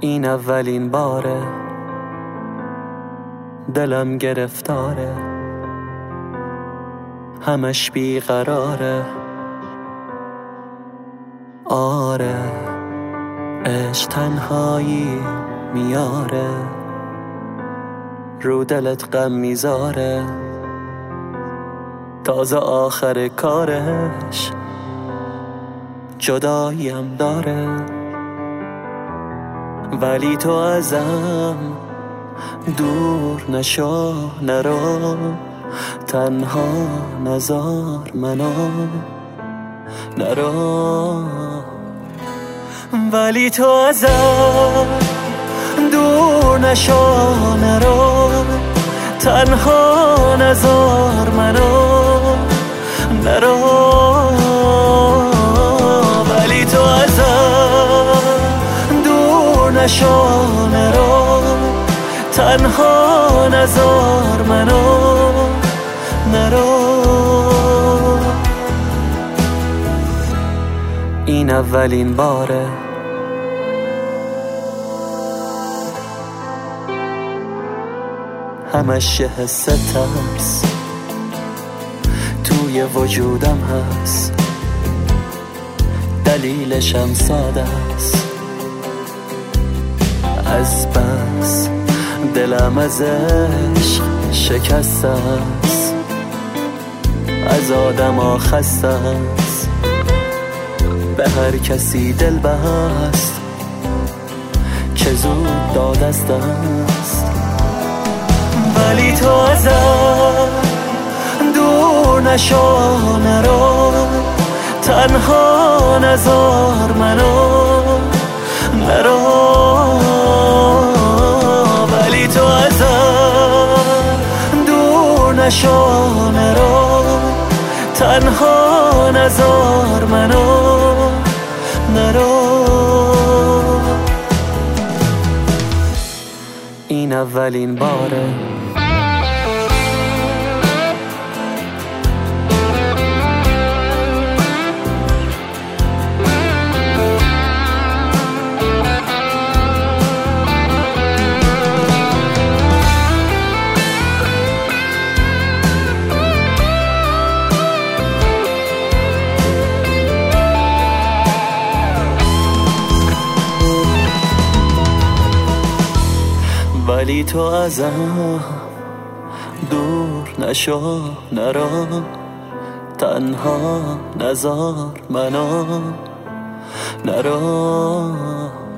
این اولین باره دلم گرفتاره، همش بیقراره. آره عشق تنهایی میاره، رو دلت غم میذاره. تازه آخر کارش جداییم داره، ولی تو ازم دور نشو، نرو، تنها نذار منو، نرو. ولی تو ازم دور نشو، نرو، تنها نذار منو، نرو. ولی تو ازم دور نشو، نرو، تنها نذار منو، نرو. این اولین باره همش یه حس ترس توی وجودم هست، دلیلشم ساده است. از بس دلم از عشق شکسته است، از آدم ها خسته است، به هر کسی دل بست که زود داد از دست. ولی تو ازم دور نشو، نرو، تنها نذار منو، نرو. ولی تو ازم دور نشو، نرو، تنها نذار منو، نرو. این اولین باره ولی تو ازم دور نشو، نرو، تنها نذار منو، نرو.